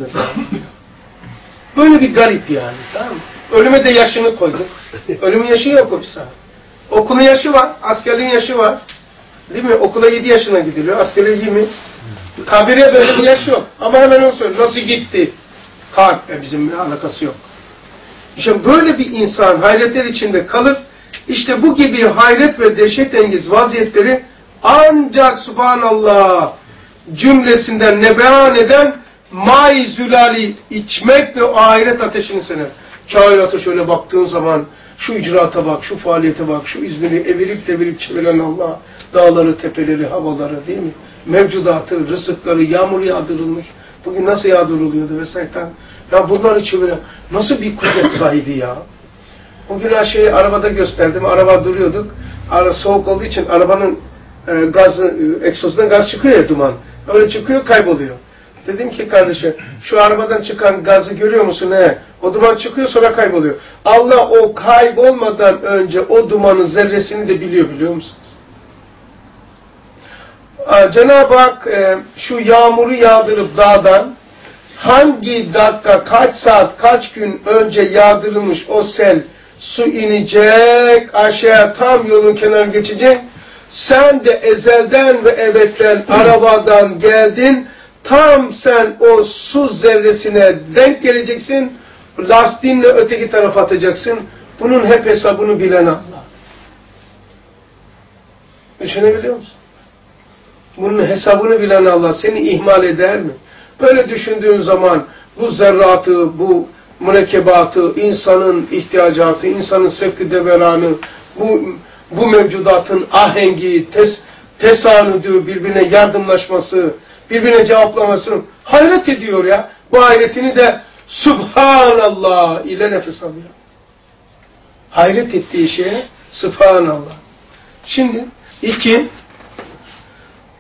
Böyle bir garip yani. Tamam mı? Ölüme de yaşını koyduk. Ölümün yaşı yok oysa. Okulun yaşı var. Askerliğin yaşı var. Değil mi? Okula yedi yaşına gidiliyor. Askere yirmi. Kabire böyle bir yaş yok. Ama hemen onu söylüyor. Nasıl gitti? Kalp. E bizim alakası yok. İşte böyle bir insan hayretler içinde kalır. İşte bu gibi hayret ve dehşetengiz vaziyetleri ancak Subhanallah cümlesinden nebean eden May zülali içmek ve o ahiret ateşini sener. Kainata şöyle baktığın zaman şu icraata bak, şu faaliyete bak, şu İzmir'i evirip devirip çeviren Allah, dağları, tepeleri, havaları değil mi? Mevcudatı, rızıkları, yağmur yağdırılmış. Bugün nasıl yağdırılıyordu vesaire. Ya bunları çeviren nasıl bir kudret sahibi ya? Bugün her şeyi arabada gösterdim. Araba duruyorduk. Ara soğuk olduğu için arabanın e, gazı, e, egzozundan gaz çıkıyor ya, duman. Öyle çıkıyor, kayboluyor. Dedim ki kardeşe, şu arabadan çıkan gazı görüyor musun? He? O duman çıkıyor, sonra kayboluyor. Allah o kaybolmadan önce o dumanın zerresini de biliyor, biliyor musunuz? Cenab-ı Hak e, şu yağmuru yağdırıp dağdan hangi dakika, kaç saat, kaç gün önce yağdırılmış o sel, su inecek, aşağıya tam yolun kenarına geçecek. Sen de ezelden ve ebedden arabadan geldin. Tam sen o su zerresine denk geleceksin. Lastiğinle öteki tarafa atacaksın. Bunun hep hesabını bilen Allah. Düşünebiliyor musun? Bunun hesabını bilen Allah seni ihmal eder mi? Böyle düşündüğün zaman bu zerratı, bu mürekkebatı, insanın ihtiyacatı, insanın sevki deveranı, bu, bu mevcudatın ahengi, tes, tesanüdü, birbirine yardımlaşması, birbirine cevaplaması hayret ediyor ya. Bu hayretini de Subhanallah ile nefes alıyor. Hayret ettiği şeye Subhanallah. Şimdi iki,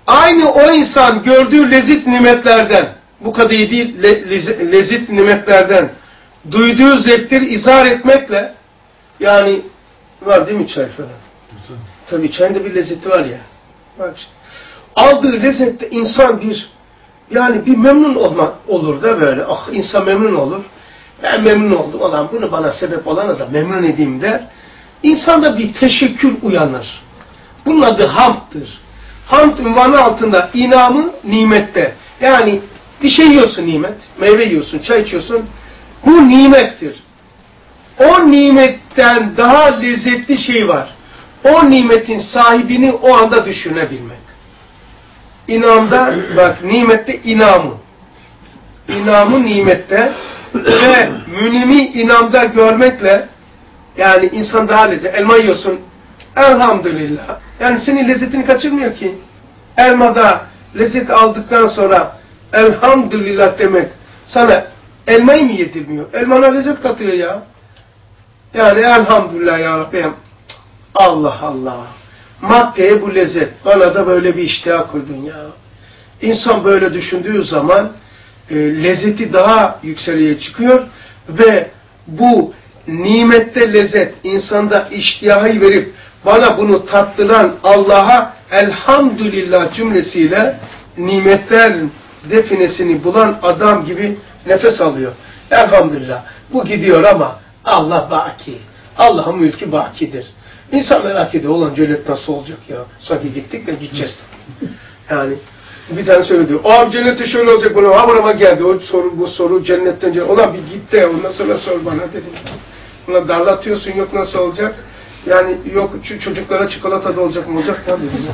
aynı o insan gördüğü lezzet nimetlerden, bu kadar değil, le, le, lezzet nimetlerden duyduğu zevkleri izhar etmekle, yani var değil mi çay falan? Güzel. Tabii çayın da bir lezzeti var ya. Bak işte. Aldığı lezzette insan bir, yani bir memnun olma, olur da böyle, ah insan memnun olur. Ben memnun oldum, olan bunu bana sebep olana da memnun edeyim der. İnsanda bir teşekkür uyanır. Bunun adı hamddır. Hamd unvanı altında inamı nimette. Yani bir şey yiyorsun nimet, meyve yiyorsun, çay içiyorsun. Bu nimettir. O nimetten daha lezzetli şey var. O nimetin sahibini o anda düşünebilmek. İnamda, bak nimette inamı. İnamı nimette ve münimi inamda görmekle, yani insan daha lezzetli. Elma yiyorsun, elhamdülillah. Yani senin lezzetini kaçırmıyor ki. Elmada lezzet aldıktan sonra elhamdülillah demek sana elmayı mı yedirmiyor? Elmana lezzet katıyor ya. Yani elhamdülillah ya Rabbim. Allah Allah. Maddeye bu lezzet. Bana da böyle bir iştihak koydun ya. İnsan böyle düşündüğü zaman e, lezzeti daha yükseğe çıkıyor ve bu nimette lezzet insanda iştihayı verip bana bunu tattıran Allah'a elhamdülillah cümlesiyle nimetlerin definesini bulan adam gibi nefes alıyor. Elhamdülillah. Bu gidiyor ama Allah baki. Allah'ın mülkü bakidir. İnsan merak ediyor. Olan cennet nasıl olacak ya? Sanki gittik de gideceğiz. Yani bir tane söyledi. Abi cennette şöyle olacak bana. Haberime geldi. O soru, bu soru cennetten cennet. Ulan bir git de ondan sonra sor bana dedim. Ulan darlatıyorsun yok nasıl olacak? Yani yok çocuklara çikolata da olacak mı olacak mı dedim.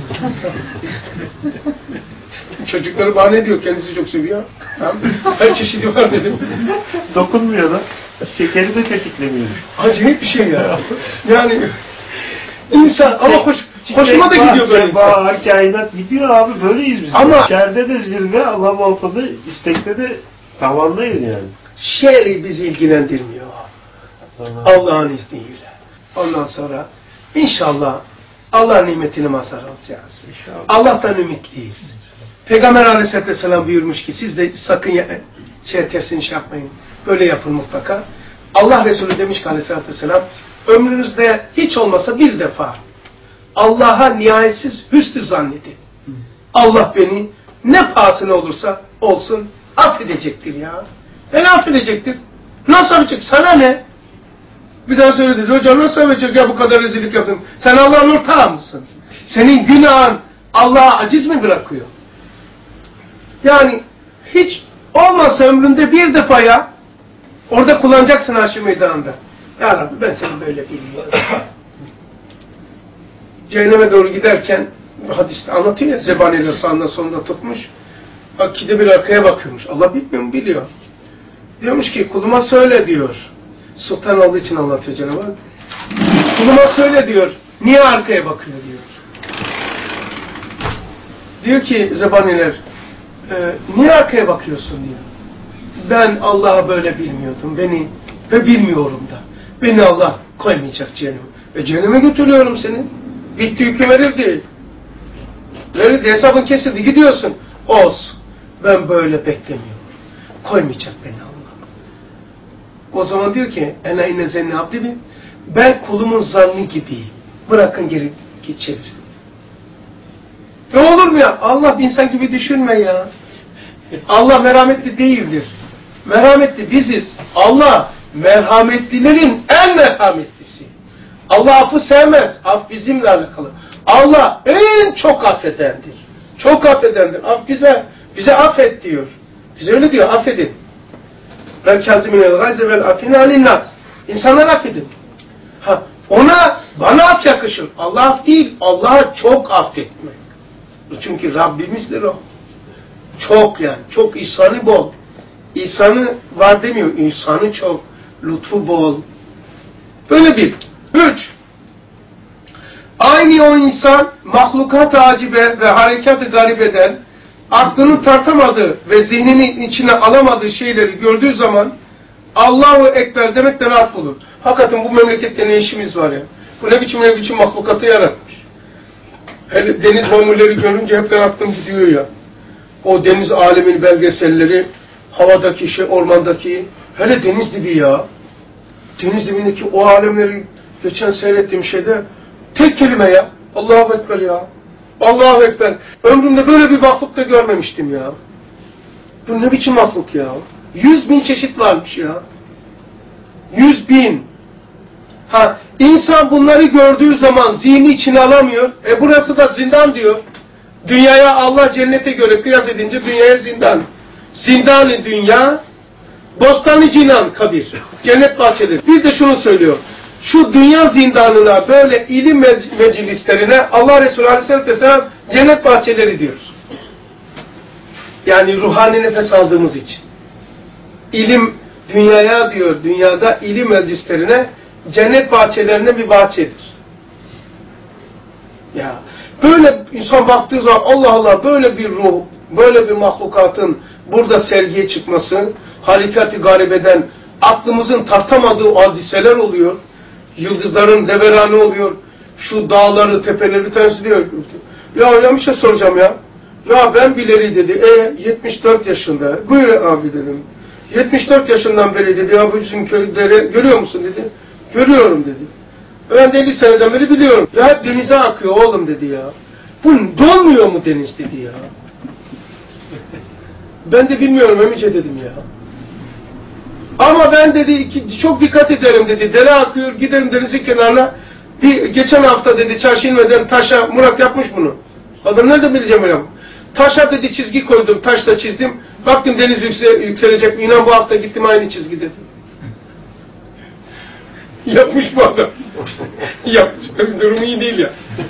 Çocukları bahane ediyor. Kendisi çok seviyor. Tamam. Her çeşidi var dedim. Dokunmuyor da. Şekeri de tetiklemiyor. Acayip bir şey ya. Yani insan ama hoş, hoşuma da gidiyor böyle insan. Bahar, kainat gidiyor abi. Böyleyiz biz. Ama şerde de zirve, Allah muhafaza, istekte de tavandayız yani. şer'i bizi ilgilendirmiyor. Allah'ın izniyle. Ondan sonra inşallah Allah nimetini mazhar alacağız. İnşallah. Allah'tan ümitliyiz. Peygamber Aleyhisselatü Vesselam buyurmuş ki siz de sakın ya, şey tersini şey yapmayın. Böyle yapın mutlaka. Allah Resulü demiş ki Aleyhisselatü Vesselam ömrünüzde hiç olmasa bir defa Allah'a nihayetsiz hüsnü zannedin. Allah beni ne pahasına olursa olsun affedecektir ya. Beni affedecektir. Nasıl affedecek? Sana ne? Bir daha söyledi. Hocam nasıl affedecek ya bu kadar rezillik yaptın? Sen Allah'ın ortağı mısın? Senin günahın Allah'a aciz mi bırakıyor? Yani hiç olmazsa ömründe bir defa ya orada kullanacaksın Haşr meydanında. Ya Rabbi ben seni böyle bilmiyorum. Cehenneme doğru giderken hadiste anlatıyor ya zebaniyle sağında sonunda tutmuş. Akide bir arkaya bakıyormuş. Allah bilmiyor mu? Biliyor. Diyormuş ki kuluma söyle diyor. Sultan olduğu için anlatıyor Cenab-ı Hak. Kuluma söyle diyor. Niye arkaya bakıyor diyor. Diyor ki zebaniler e, niye arkaya bakıyorsun diyor. Ben Allah'ı böyle bilmiyordum. Beni ve bilmiyorum da. Beni Allah koymayacak cehenneme. Ve cehenneme götürüyorum seni. Bitti hüküm verildi. Verildi hesabın kesildi. Gidiyorsun. Olsun. Ben böyle beklemiyorum. Koymayacak beni Allah. O zaman diyor ki ene inne zenni abdi ben kulumun zannı gibiyim. Bırakın geri git çevir. Ne olur mu ya? Allah bir insan gibi düşünme ya. Allah merhametli değildir. Merhametli biziz. Allah merhametlilerin en merhametlisi. Allah affı sevmez. Af bizimle alakalı. Allah en çok affedendir. Çok affedendir. Af bize, bize affet diyor. Bize öyle diyor. Affedin. Vel kâzimînel gayze vel afîne aninnas. İnsanlar affedin. Ha, ona, bana af yakışır. Allah af değil. Allah'a çok affetmek. Çünkü Rabbimizdir o. Çok yani. Çok ihsanı bol. İhsanı var demiyor. İhsanı çok. Lütfu bol. Böyle bir. Üç. Aynı o insan mahlukat-ı acibe ve harekat-ı garibeden aklını tartamadığı ve zihninin içine alamadığı şeyleri gördüğü zaman Allahu Ekber demekten rahat bulur. Hakikaten bu memlekette ne işimiz var ya. Bu ne biçim ne biçim mahlukatı yaratmış. Hele deniz mamulleri görünce hepten aklım gidiyor ya. O deniz aleminin belgeselleri, havadaki şey, ormandaki, hele deniz dibi ya. Deniz dibindeki o alemleri geçen seyrettiğim şeyde tek kelime ya. Allahu Ekber ya. Allahu Ekber. Ömrümde böyle bir mahluk da görmemiştim ya. Bu ne biçim mahluk ya? Yüz bin çeşit varmış ya. Yüz bin. Ha, insan bunları gördüğü zaman zihni içine alamıyor. E burası da zindan diyor. Dünyaya Allah cennete göre kıyas edince dünyaya zindan. Zindan-ı dünya, bostan-ı cinan kabir. Cennet bahçeleri. Bir de şunu söylüyor. Şu dünya zindanına böyle ilim meclislerine Allah Resulü Aleyhisselatü Vesselam cennet bahçeleri diyor. Yani ruhani nefes aldığımız için. İlim dünyaya diyor, dünyada ilim meclislerine cennet bahçelerine bir bahçedir. Ya böyle insan baktığı zaman Allah Allah böyle bir ruh, böyle bir mahlukatın burada sergiye çıkması, harekati garibeden aklımızın tartamadığı hadiseler oluyor. Yıldızların deveranı oluyor. Şu dağları, tepeleri tanesi diyor. Ya öyle bir şey soracağım ya. Ya ben bileri dedi. E yetmiş dört yaşında. Buyur abi dedim. yetmiş dört yaşından beri dedi. Ya bu bizim köyleri görüyor musun dedi. Görüyorum dedi. Ben de elli seneden beri biliyorum. Ya hep denize akıyor oğlum dedi ya. Bu dolmuyor mu deniz dedi ya. Ben de bilmiyorum emice dedim ya. Ama ben dedi çok dikkat ederim dedi. Dere akıyor giderim denizin kenarına. Bir, geçen hafta dedi çarşı inmeden taşa Murat yapmış bunu. Adam nerede bileceğim öyle. Taşa dedi çizgi koydum. Taşla çizdim. Baktım deniz yüksel, yükselecek. İnan bu hafta gittim aynı çizgi dedi. Yapmış bu adam. Yapmış. Tabii durumu iyi değil ya.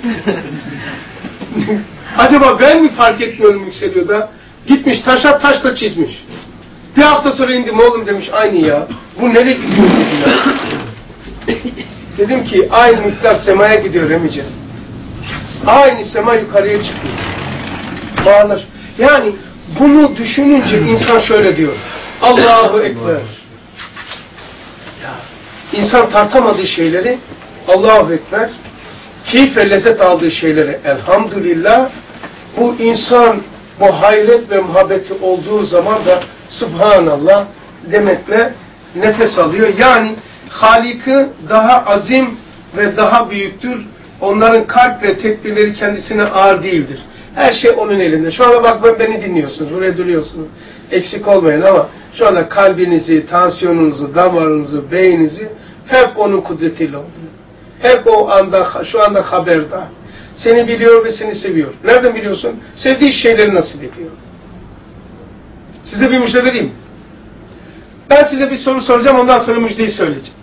Acaba ben mi fark etmiyorum yükseliyor da? Gitmiş taşa taşla çizmiş. Bir hafta sonra indim oğlum demiş aynı ya. Bu nereye gidiyor dedi ya. Dedim ki aynı miktar semaya gidiyor emice. Aynı sema yukarıya çıkıyor. Bağlar. Yani bunu düşününce insan şöyle diyor. Allahu Ekber. Ya, insan tartamadığı şeyleri Allahu Ekber, keyif ve lezzet aldığı şeyleri elhamdülillah, bu insan bu hayret ve muhabbeti olduğu zaman da Subhanallah demekle nefes alıyor. Yani Halik'i daha azim ve daha büyüktür. Onların kalp ve tedbirleri kendisine ağır değildir. Her şey onun elinde. Şu anda bak ben beni dinliyorsunuz. Buraya duruyorsunuz. Eksik olmayın ama şu anda kalbinizi, tansiyonunuzu, damarınızı, beyninizi hep onun kudretiyle oluyor. Hep o anda, şu anda haberdar. Seni biliyor ve seni seviyor. Nereden biliyorsun? Sevdiği şeyleri nasip ediyor. Size bir müjde vereyim. Ben size bir soru soracağım, ondan sonra müjdeyi söyleyeceğim.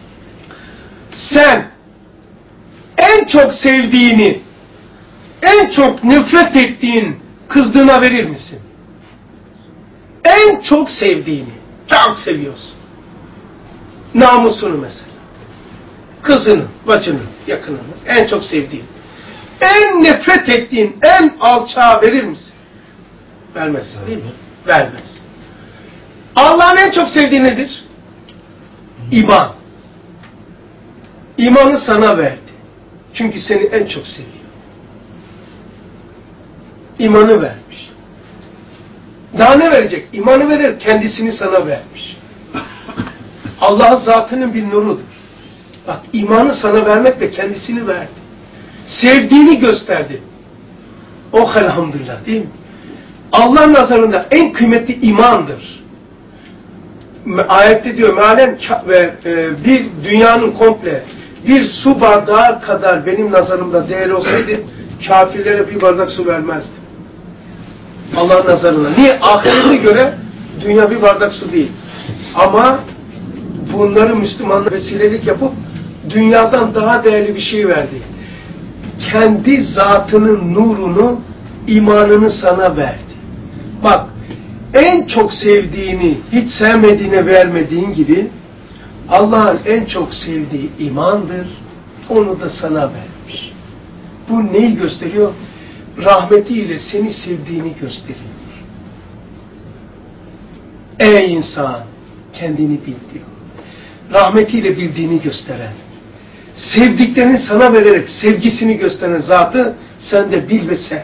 Sen en çok sevdiğini, en çok nefret ettiğin kızdığına verir misin? En çok sevdiğini, çok seviyorsun. Namusunu mesela. Kızını, bacını, yakınını, en çok sevdiğin. En nefret ettiğin, en alçağa verir misin? Vermezsin değil mi? Vermez. Allah'ın en çok sevdiği nedir? İman. İmanı sana verdi. Çünkü seni en çok seviyor. İmanı vermiş. Daha ne verecek? İmanı verir, kendisini sana vermiş. Allah'ın zatının bir nurudur. Bak, imanı sana vermekle kendisini verdi. Sevdiğini gösterdi. Oh elhamdülillah değil mi? Allah nazarında en kıymetli imandır. Ayette diyor mealen ve bir dünyanın komple bir su bardağı kadar benim nazarımda değerli olsaydı kafirlere bir bardak su vermezdi. Allah'ın nazarında. Niye? Ahirete göre dünya bir bardak su değil. Ama bunları Müslümanlar vesilelik yapıp dünyadan daha değerli bir şey verdi. Kendi zatının nurunu, imanını sana verdi. Bak, en çok sevdiğini hiç sevmediğine vermediğin gibi Allah'ın en çok sevdiği imandır. Onu da sana vermiş. Bu neyi gösteriyor? Rahmetiyle seni sevdiğini gösteriyor. Ey insan, kendini bil diyor. Rahmetiyle bildiğini gösteren, sevdiklerini sana vererek sevgisini gösteren zatı sen de bil ve sev.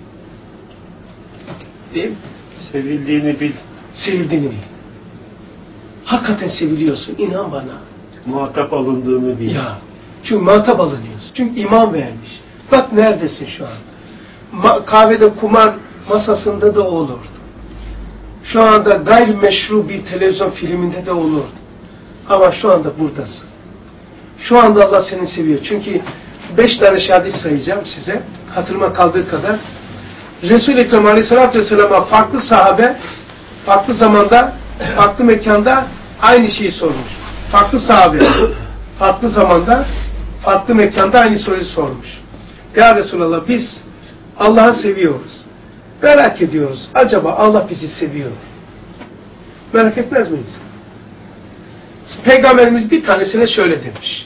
Değil mi? Sevildiğini bil. Sevildiğini bil. Hakikaten seviliyorsun, inan bana. Muhatap alındığını bil. Ya, çünkü muhatap alınıyorsun. Çünkü iman vermiş. Bak neredesin şu an. Ma kahvede kumar masasında da olurdu. Şu anda gayrimeşru bir televizyon filminde de olurdu. Ama şu anda buradasın. Şu anda Allah seni seviyor. Çünkü beş tane şahit sayacağım size. Hatırıma kaldığı kadar. Resul-i Ekrem Aleyhisselatü Vesselam'a farklı sahabe, farklı zamanda, farklı mekanda aynı şeyi sormuş. Farklı sahabe, farklı zamanda, farklı mekanda aynı soruyu sormuş. Ya Resulallah, biz Allah'ı seviyoruz. Merak ediyoruz. Acaba Allah bizi seviyor. Merak etmez miyiz? Peygamberimiz bir tanesine şöyle demiş.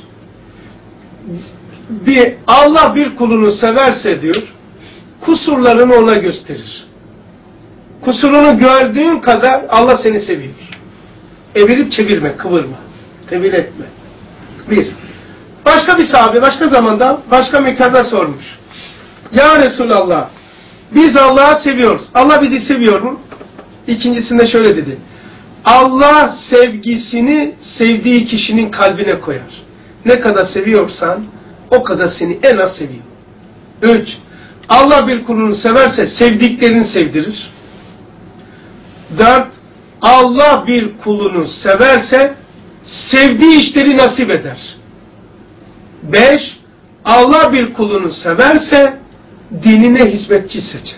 Bir, Allah bir kulunu severse diyor, kusurlarını ona gösterir. Kusurunu gördüğün kadar Allah seni seviyor. Evirip çevirme, kıvırma. Tevil etme. Bir. Başka bir sahabe, başka zamanda, başka mekanda sormuş. Ya Resulallah, biz Allah'ı seviyoruz. Allah bizi seviyor mu? İkincisinde şöyle dedi. Allah sevgisini sevdiği kişinin kalbine koyar. Ne kadar seviyorsan o kadar seni en az seviyor. Üç. Allah bir kulunu severse sevdiklerini sevdirir. Dört. Allah bir kulunu severse sevdiği işleri nasip eder. Beş. Allah bir kulunu severse dinine hizmetçi seçer.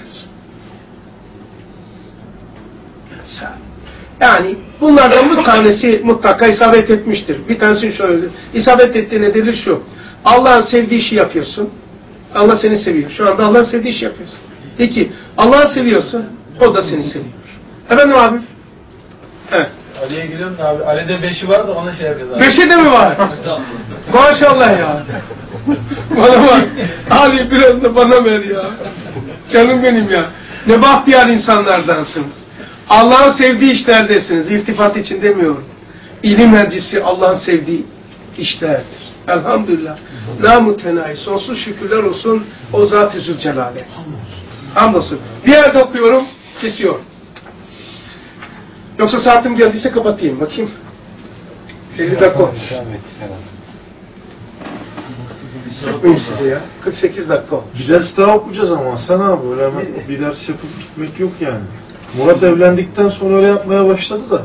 Yani bunlardan bir tanesi mutlaka isabet etmiştir. Bir tanesi şöyle, isabet ettiği nedir şu. Allah'ın sevdiği işi yapıyorsun. Allah seni seviyor. Şu anda Allah'ın sevdiği işi yapıyorsun. İki, Allah'ı seviyorsun. O da seni seviyor. Efendim abi? Evet. Ali'ye gülüyorum da abi. Ali'de beşi var da ona şey yapacağız abi. Beşi de mi var? Maşallah ya. Bana bak. Ali biraz da bana ver ya. Canım benim ya. Ne bahtiyar insanlardansınız. Allah'ın sevdiği işlerdesiniz. İltifat için demiyorum. İlim meclisi Allah'ın sevdiği işlerdir. Elhamdülillah. Namütenayi. Sonsuz şükürler olsun o Zat-ı Zülcelal'e. Hamdolsun. Bir yerde okuyorum. Kesiyorum. Yoksa saatim geldiyse kapatayım. Bakayım. elli dakika. Sıkmayayım size ya. kırk sekiz dakika. Bir ders daha okuyacağız ama Hasan abi. Öyle hemen bir ders yapıp gitmek yok yani. Murat evlendikten sonra öyle yapmaya başladı da.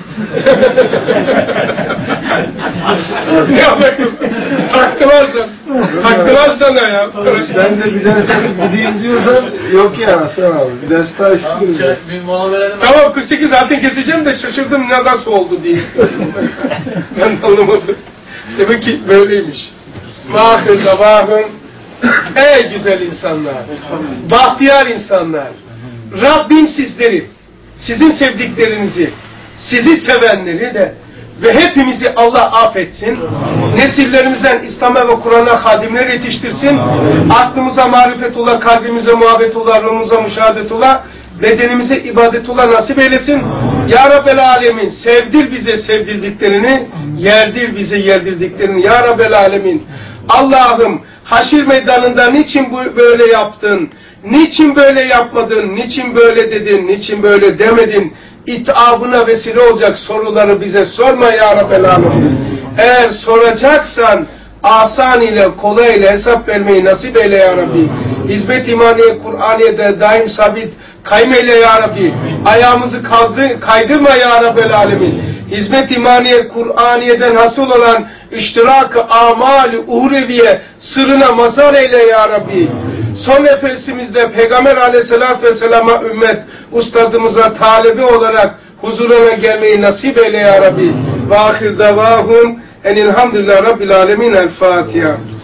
Ne yapayım? Taktılar sana. Taktılar sana ya. Ben de bir ders yapıp gideyim diyorsan yok yani Hasan abi. Bir ders daha istiyoruz. Tamam, bir mola verelim. Tamam kırk sekiz zaten keseceğim de şaşırdım ne nasıl oldu diye. Ben de anlamadım. Demek ki böyleymiş. Mahir zavahın. Ey güzel insanlar. Bahtiyar insanlar. Rabbim sizleri, sizin sevdiklerinizi, sizi sevenleri de ve hepimizi Allah affetsin. Nesillerimizden İslam'a ve Kur'an'a hadimler yetiştirsin. Aklımıza marifetullah, kalbimize muhabbetullah, ruhumuza müşahadetullah, bedenimize ibadetullah nasip eylesin. Ya Rabbel Alemin, sevdir bize sevdirdiklerini, yerdir bize yerdirdiklerini. Ya Rabbel Alemin, Allah'ım haşir meydanında niçin bu böyle yaptın? Niçin böyle yapmadın? Niçin böyle dedin? Niçin böyle demedin? İtabına vesile olacak soruları bize sorma ya Rabbel Alemin. Eğer soracaksan asan ile kolay ile hesap vermeyi nasip eyle ya Rabbi. Hizmet imaniye Kur'aniye'de daim sabit kaymeyle ya Rabbi. Ayağımızı kaldı, kaydırma ya Rabbel Alemin. Hizmet imaniye Kur'aniye'den hasıl olan iştirak-ı amal-i uhreviye sırrına mazhar eyle ya Rabbi. Son nefesimizde Peygamber Aleyhisselatü Vesselam'a ümmet, ustadımıza talebi olarak huzuruna gelmeyi nasip eyle ya Rabbi. Ve ahir davahum enilhamdülillah Rabbil alemin. El Fatiha.